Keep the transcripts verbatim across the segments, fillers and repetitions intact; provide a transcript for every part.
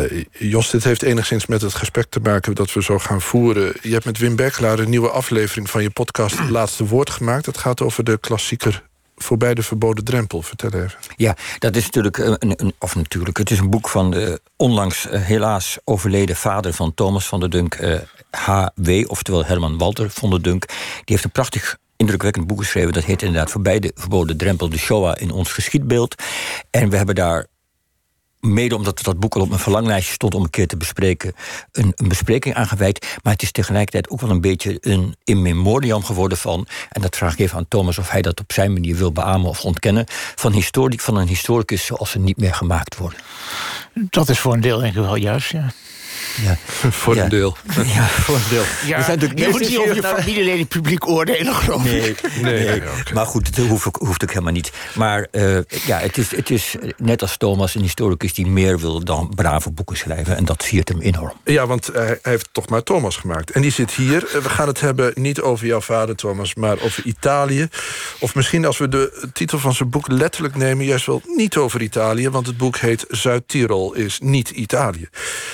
Uh, Jos, dit heeft enigszins met het gesprek te maken dat we zo gaan voeren. Je hebt met Wim Berkelaar een nieuwe aflevering van je podcast Het Laatste Woord gemaakt. Het gaat over de klassieker Voorbij de Verboden Drempel. Vertel even. Ja, dat is natuurlijk, een, een, of natuurlijk, het is een boek van de onlangs uh, helaas overleden vader van Thomas van der Dunk, uh, H W, oftewel Herman Walter van der Dunk. Die heeft een prachtig indrukwekkend boek geschreven. Dat heet inderdaad Voorbij de Verboden Drempel, de Shoah in ons geschiedbeeld. En we hebben daar, mede omdat dat boek al op mijn verlanglijstje stond om een keer te bespreken, een, een bespreking aangewijd. Maar het is tegelijkertijd ook wel een beetje een in memoriam geworden van, en dat vraag ik even aan Thomas of hij dat op zijn manier wil beamen of ontkennen, van, historie, van een historicus zoals ze niet meer gemaakt worden. Dat is voor een deel denk ik wel juist, ja. Ja. voor ja. een deel. Ja, voor een deel. Ja, zijn je moet niet over je familieleden publiek oordelen, geloof ik. Nee, nee, nee. nee. Okay. Maar goed, het hoeft ook, hoeft ook helemaal niet. Maar uh, ja, het is, het is net als Thomas een historicus die meer wil dan brave boeken schrijven. En dat siert hem enorm. Ja, want uh, hij heeft toch maar Thomas gemaakt. En die zit hier. We gaan het hebben niet over jouw vader, Thomas, maar over Italië. Of misschien als we de titel van zijn boek letterlijk nemen, juist wel niet over Italië. Want het boek heet Zuid-Tirol is niet Italië.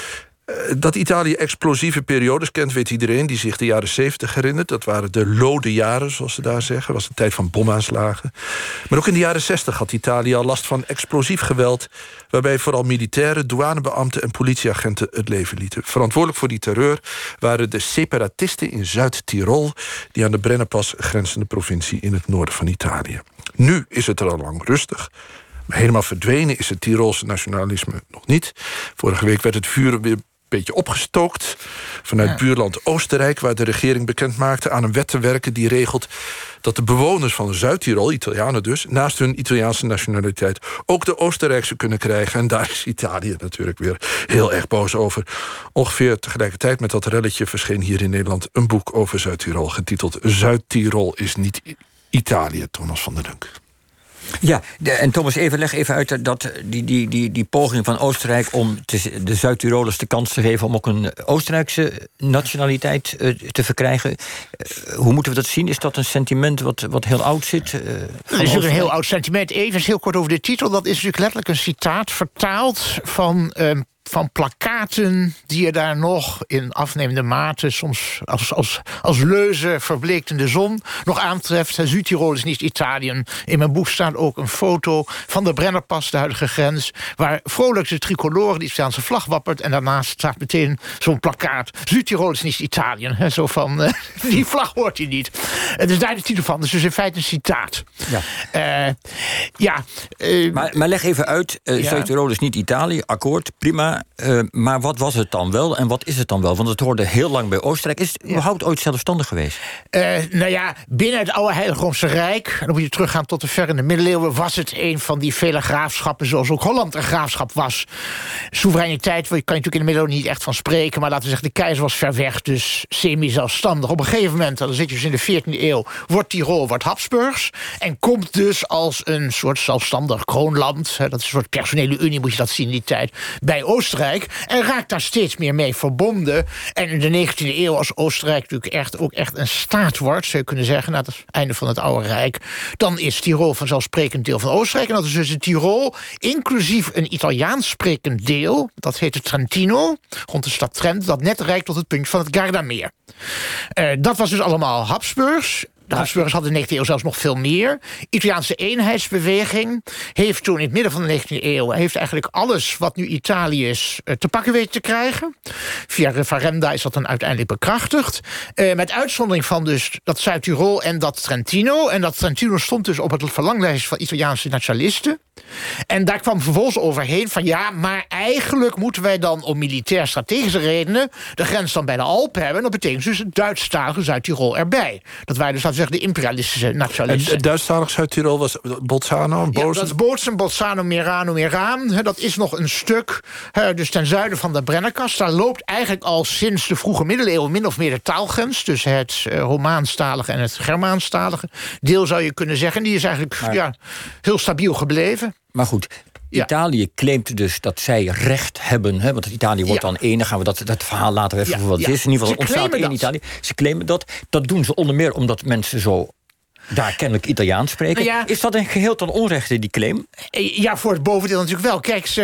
Dat Italië explosieve periodes kent, weet iedereen die zich de jaren zeventig herinnert. Dat waren de lode jaren, zoals ze daar zeggen. Dat was de tijd van bomaanslagen. Maar ook in de jaren zestig had Italië al last van explosief geweld, waarbij vooral militairen, douanebeambten en politieagenten het leven lieten. Verantwoordelijk voor die terreur waren de separatisten in Zuid-Tirol, die aan de Brennerpas grenzende provincie in het noorden van Italië. Nu is het er al lang rustig. Maar helemaal verdwenen is het Tirolse nationalisme nog niet. Vorige week werd het vuur weer een beetje opgestookt vanuit ja. buurland Oostenrijk, waar de regering bekend maakte aan een wet te werken die regelt dat de bewoners van Zuid-Tirol, Italianen dus, naast hun Italiaanse nationaliteit ook de Oostenrijkse kunnen krijgen. En daar is Italië natuurlijk weer heel erg boos over. Ongeveer tegelijkertijd met dat relletje verscheen hier in Nederland een boek over Zuid-Tirol, getiteld Zuid-Tirol is niet Italië, Thomas van der Dunk. Ja, de, en Thomas, even, leg even uit dat die, die, die, die poging van Oostenrijk om te, de Zuid-Tirolers de kans te geven om ook een Oostenrijkse nationaliteit uh, te verkrijgen. Uh, hoe moeten we dat zien? Is dat een sentiment wat, wat heel oud zit? Uh, dat is ook een heel oud sentiment. Even heel kort over de titel. Dat is natuurlijk letterlijk een citaat vertaald van Uh, van plakkaten die je daar nog in afnemende mate, soms als, als, als leuzen verbleekt in de zon, nog aantreft. Zuid-Tirol is niet Italië. In mijn boek staat ook een foto van de Brennerpas, de huidige grens, waar vrolijk de tricolore, de Italiaanse vlag, wappert. En daarnaast staat meteen zo'n plakkaat. Zuid-Tirol is niet Italië. He, zo van, uh, die vlag hoort hij niet. Het is daar de titel van. Dus het is in feite een citaat. Ja. Uh, ja uh, maar, maar leg even uit, uh, ja. Zuid-Tirol is niet Italië, akkoord, prima. Uh, maar wat was het dan wel en wat is het dan wel? Want het hoorde heel lang bij Oostenrijk. Is het ja. überhaupt ooit zelfstandig geweest? Uh, nou ja, binnen het oude Heilige Rijk, en dan moet je teruggaan tot de ver in de middeleeuwen, was het een van die vele graafschappen, zoals ook Holland een graafschap was. Soevereiniteit, daar kan je natuurlijk in de middeleeuwen niet echt van spreken, maar laten we zeggen, de keizer was ver weg, dus semi-zelfstandig. Op een gegeven moment, dan zit je dus in de veertiende eeuw, wordt Tirol wordt Habsburgs en komt dus als een soort zelfstandig kroonland, dat is een soort personele unie, moet je dat zien in die tijd, bij Oostenrijk, en raakt daar steeds meer mee verbonden. En in de negentiende eeuw, als Oostenrijk natuurlijk echt, ook echt een staat wordt, zou je kunnen zeggen, na het einde van het Oude Rijk, dan is Tirol vanzelfsprekend deel van Oostenrijk. En dat is dus het Tirol, inclusief een Italiaans sprekend deel, dat heet het Trentino, rond de stad Trent, dat net reikt tot het puntje van het Gardameer. Uh, dat was dus allemaal Habsburgs. De Habsburgers hadden in de negentiende eeuw zelfs nog veel meer. Italiaanse eenheidsbeweging heeft toen in het midden van de negentiende eeuw heeft eigenlijk alles wat nu Italië is te pakken weten te krijgen. Via referenda is dat dan uiteindelijk bekrachtigd. Uh, met uitzondering van dus dat Zuid-Tirol en dat Trentino. En dat Trentino stond dus op het verlanglijst van Italiaanse nationalisten. En daar kwam vervolgens overheen van ja, maar eigenlijk moeten wij dan om militair-strategische redenen de grens dan bij de Alpen hebben. En dat betekent dus het Duitsstalige Zuid-Tirol erbij. Dat wij dus, laten we zeggen, de imperialistische nationalisten. En Duitsstalig Zuid-Tirol was Bolzano? Ja, dat is Bozen, Bolzano, Merano, Meran. Dat is nog een stuk, dus ten zuiden van de Brennerkast. Daar loopt eigenlijk al sinds de vroege middeleeuwen min of meer de taalgrens tussen het Romaanstalige en het Germaanstalige deel, zou je kunnen zeggen. Die is eigenlijk maar, ja, heel stabiel gebleven. Maar goed, ja. Italië claimt dus dat zij recht hebben, hè, want Italië wordt ja. dan één. Dan gaan we dat, dat verhaal laten we even ja. voor wat het ja. is. In ieder geval ontstaat in Italië. Ze claimen dat. Dat doen ze onder meer omdat mensen zo daar kennelijk Italiaans spreken. Ja. Is dat een geheel ten onrechte, die claim? Ja, voor het bovendeel natuurlijk wel. Kijk, ze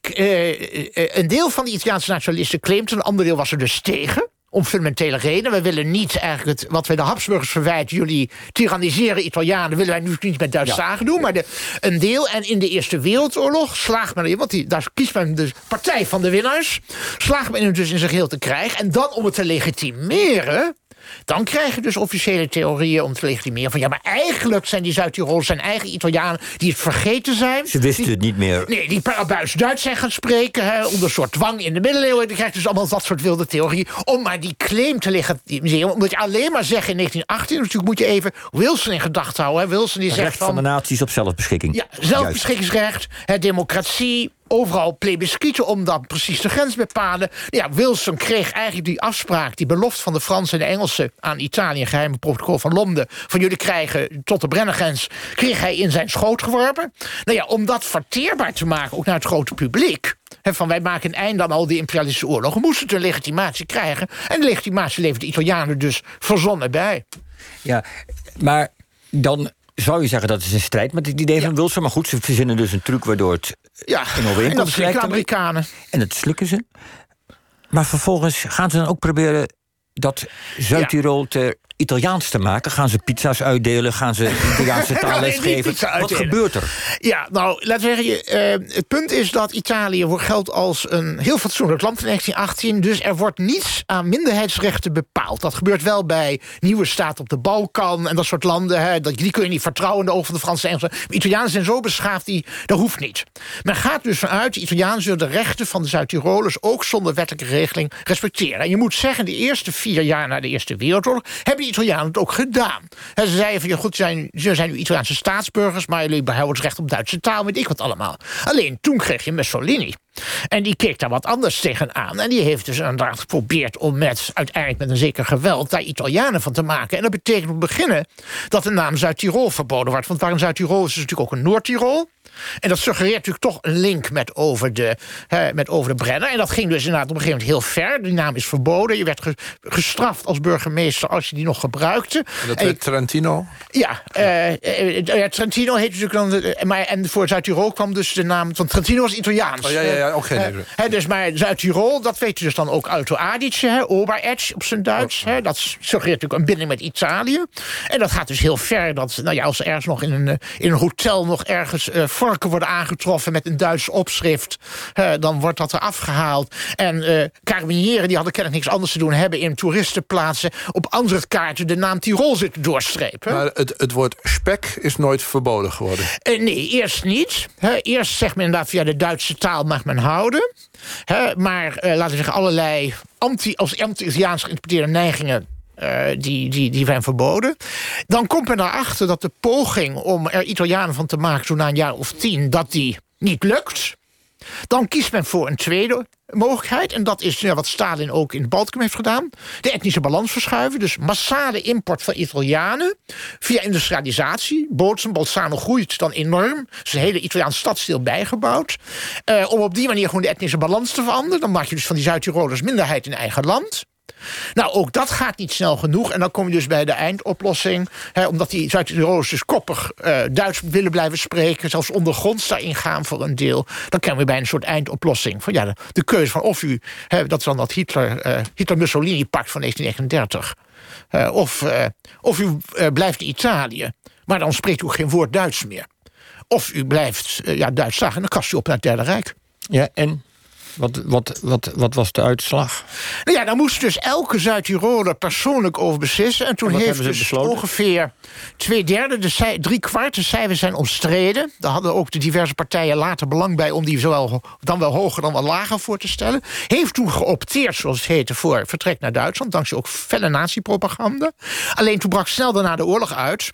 uh, een deel van de Italiaanse nationalisten claimt, een ander deel was er dus tegen. Om fundamentele redenen. We willen niet eigenlijk het, wat wij de Habsburgers verwijten, jullie tyranniseren Italianen, willen wij nu niet met Duitse zagen ja. doen. Maar de, een deel, en in de Eerste Wereldoorlog slaagt men erin, want die, daar kiest men de partij van de winnaars, slaagt men hem dus in zijn geheel te krijgen. En dan om het te legitimeren, dan krijg je dus officiële theorieën om te legitimeren van ja, maar eigenlijk zijn die Zuid-Tirolers zijn eigen Italianen die het vergeten zijn. Ze wisten die, het niet meer. Nee, die Duits zijn gaan spreken, hè, onder een soort dwang in de middeleeuwen. Dan krijg je dus allemaal dat soort wilde theorieën om maar die claim te legitimeren. Omdat je alleen maar zegt in negentien achttien, natuurlijk moet je even Wilson in gedachten houden. Hè. Wilson die Recht zegt van, van de naties op zelfbeschikking. Ja, zelfbeschikkingsrecht, hè, democratie, overal plebiscieten om dan precies de grens bepalen. Ja, Wilson kreeg eigenlijk die afspraak, die belofte van de Fransen en de Engelsen aan Italië, een geheime protocol van Londen, van jullie krijgen tot de Brennengrens, kreeg hij in zijn schoot geworpen. Nou ja, om dat verteerbaar te maken, ook naar het grote publiek, he, van wij maken een einde aan al die imperialistische oorlogen, moesten het een legitimatie krijgen. En de legitimatie levert de Italianen dus verzonnen bij. Ja, maar dan zou je zeggen dat is een strijd met het idee van ja. Wilson. Maar goed, ze verzinnen dus een truc waardoor het ja, in overeenkomst en dat slikken de Amerikanen. En dat slikken ze. Maar vervolgens gaan ze dan ook proberen dat Zuid-Tirol ja. ter Italiaans te maken. Gaan ze pizza's uitdelen? Gaan ze Italiaanse taalles geven? Wat gebeurt er? Ja, nou, laten we zeggen, uh, het punt is dat Italië geldt als een heel fatsoenlijk land in negentien achttien. Dus er wordt niets aan minderheidsrechten bepaald. Dat gebeurt wel bij nieuwe staten op de Balkan en dat soort landen. Hè, die kun je niet vertrouwen in de ogen van de Fransen en Engelsen. De Italianen zijn zo beschaafd, die, dat hoeft niet. Men gaat dus vanuit, de Italianen zullen de rechten van de Zuid-Tirolers ook zonder wettelijke regeling respecteren. En je moet zeggen, de eerste vier jaar na de Eerste Wereldoorlog hebben de Italianen het ook gedaan. He, ze zeiden van, ja goed, zijn, ze zijn nu Italiaanse staatsburgers, maar jullie behouden het recht op Duitse taal, weet ik wat allemaal. Alleen toen kreeg je Mussolini. En die keek daar wat anders tegenaan. En die heeft dus inderdaad geprobeerd om met, uiteindelijk met een zeker geweld, daar Italianen van te maken. En dat betekent om te beginnen dat de naam Zuid-Tirol verboden wordt. Want waar een Zuid-Tirol is, is natuurlijk ook een Noord-Tirol. En dat suggereert natuurlijk toch een link met over de, hè, met over de Brenner. En dat ging dus inderdaad op een gegeven moment heel ver. Die naam is verboden. Je werd ge, gestraft als burgemeester als je die nog gebruikte. En dat werd Trentino? Ja, uh, uh, uh, Trentino heet natuurlijk dan. Uh, maar, en voor Zuid-Tirol kwam dus de naam. Want Trentino was Italiaans. Oh, ja, ja, ja, ook geen uh, uh, dus maar Zuid-Tirol, dat weet je dus dan ook Alto Adige, Oberetsch op zijn Duits. Oh. Hè, dat suggereert natuurlijk een binding met Italië. En dat gaat dus heel ver. Dat, nou ja, als er ergens nog in een, in een hotel nog ergens uh, vorken worden aangetroffen met een Duits opschrift, uh, dan wordt dat er afgehaald. En uh, carabinieren, die hadden kennelijk niks anders te doen, hebben in toeristenplaatsen op andere kaarten de naam Tirol zitten doorstrepen. Maar het, het woord spek is nooit verboden geworden? Uh, nee, eerst niet. He, eerst zegt men inderdaad, via de Duitse taal mag men houden. He, maar uh, laten we zeggen, allerlei anti, als anti-Italiaans geïnterpreteerde neigingen, Uh, die, die, die zijn verboden. Dan komt men erachter dat de poging om er Italianen van te maken, zo na een jaar of tien, dat die niet lukt. Dan kiest men voor een tweede mogelijkheid. En dat is ja, wat Stalin ook in Baltikum heeft gedaan. De etnische balans verschuiven. Dus massale import van Italianen via industrialisatie. Bozen, Bolzano groeit dan enorm. Er is een hele Italiaanse stadsdeel bijgebouwd. Uh, om op die manier gewoon de etnische balans te veranderen. Dan maak je dus van die Zuid-Tirolers minderheid in eigen land. Nou, ook dat gaat niet snel genoeg. En dan kom je dus bij de eindoplossing. Hè, omdat die Zuid-Tirolers dus koppig uh, Duits willen blijven spreken, zelfs ondergronds daarin gaan voor een deel. Dan komen we bij een soort eindoplossing. Van, ja, de, de keuze van of u, hè, dat is dan dat Hitler, uh, Hitler-Mussolini-pact van negentien negenendertig. Uh, of, uh, of u uh, blijft in Italië, maar dan spreekt u geen woord Duits meer. Of u blijft uh, ja, Duits zagen en dan kast u op naar het Derde Rijk. Ja, en Wat, wat, wat, wat was de uitslag? Nou ja, daar moest dus elke Zuid-Tiroler persoonlijk over beslissen. En toen en heeft dus besloten? ongeveer twee derde, de cijf, drie kwart, de cijfers zijn omstreden. Daar hadden ook de diverse partijen later belang bij om die zowel dan wel hoger dan wel lager voor te stellen. Heeft toen geopteerd, zoals het heette, voor vertrek naar Duitsland, dankzij ook felle nazi-propaganda. Alleen toen brak snel daarna de oorlog uit.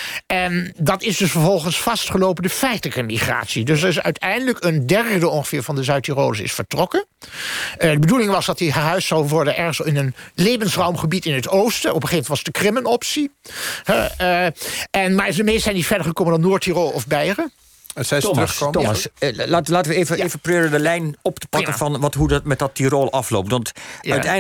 En dat is dus vervolgens vastgelopen de feitelijke migratie. Dus er is uiteindelijk een derde ongeveer van de Zuid-Tirolers is vertrokken. Uh, de bedoeling was dat hij gehuisd zou worden ergens in een levensruimgebied in het oosten. Op een gegeven moment was de Krim een optie. Uh, uh, en, maar de meesten zijn niet verder gekomen dan Noord-Tirol of Beieren. En zij Thomas, Thomas ja. uh, laat, laten we even, ja. even proberen de lijn op te pakken ja. van wat, hoe dat met dat Tirol afloopt. Want ja. uiteindelijk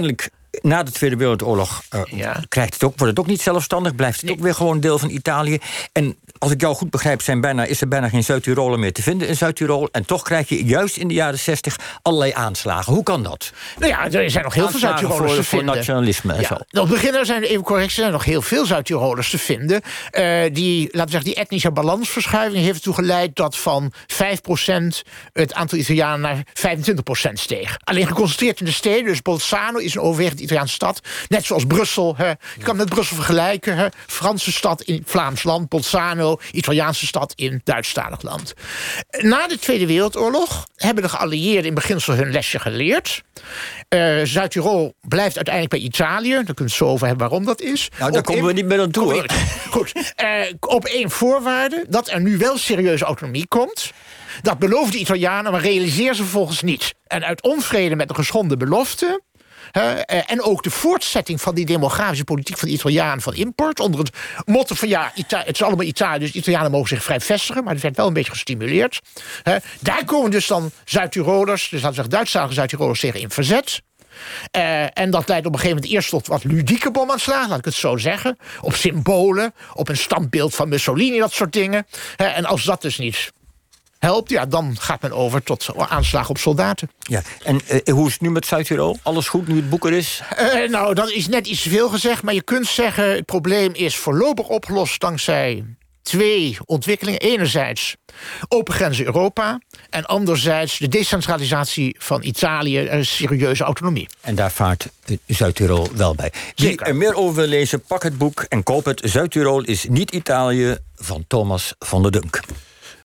na de Tweede Wereldoorlog uh, Ja. krijgt het ook, wordt het ook niet zelfstandig, blijft het Nee. ook weer gewoon deel van Italië. En als ik jou goed begrijp, zijn bijna, is er bijna geen Zuid-Tiroler meer te vinden in Zuid-Tirol. En toch krijg je juist in de jaren zestig allerlei aanslagen. Hoe kan dat? Nou ja, er zijn nog heel veel Aanslagen Zuid-Tirolers voor, te voor vinden. nationalisme en Ja, zo. op het begin er zijn even correct, er zijn nog heel veel Zuid-Tirolers te vinden. Uh, die, laten we zeggen, die etnische balansverschuiving heeft ertoe geleid dat van vijf procent het aantal Italianen naar vijfentwintig procent steeg. Alleen geconcentreerd in de steden, dus Bolzano is een overwegend Italiaanse stad. Net zoals Brussel. Hè. Je kan met Brussel vergelijken. Hè. Franse stad in Vlaams land, Bolzano, Italiaanse stad in Duitsstalig land. Na de Tweede Wereldoorlog hebben de geallieerden in beginsel hun lesje geleerd. Uh, Zuid-Tirol blijft uiteindelijk bij Italië. Daar kunnen we het zo over hebben waarom dat is. Nou, daar Op komen één- we niet meer aan toe. Kom- Goed. Uh, op één voorwaarde, dat er nu wel serieuze autonomie komt. Dat beloofden de Italianen, maar realiseer ze vervolgens niet. En uit onvrede met de geschonden belofte, Uh, uh, en ook de voortzetting van die demografische politiek van de Italianen van import. Onder het motto van ja, Ita- het is allemaal Italië, dus de Italianen mogen zich vrij vestigen. Maar dat werd wel een beetje gestimuleerd. Uh, daar komen dus dan Zuid-Tirolers, dus laten we zeggen Duitsstalige Zuid-Tirolers tegen in verzet. Uh, en dat leidt op een gegeven moment eerst tot wat ludieke bomaanslagen, laat ik het zo zeggen. Op symbolen, op een standbeeld van Mussolini, dat soort dingen. Uh, en als dat dus niet helpt, ja, dan gaat men over tot aanslagen op soldaten. Ja. En uh, hoe is het nu met Zuid-Tirol? Alles goed nu het boek er is? Uh, nou, dat is net iets te veel gezegd, maar je kunt zeggen, het probleem is voorlopig opgelost dankzij twee ontwikkelingen. Enerzijds open grenzen Europa en anderzijds de decentralisatie van Italië, een serieuze autonomie. En daar vaart Zuid-Tirol wel bij. Wie Zeker. er meer over wil lezen, pak het boek en koop het. Zuid-Tirol is niet Italië, van Thomas van der Dunk.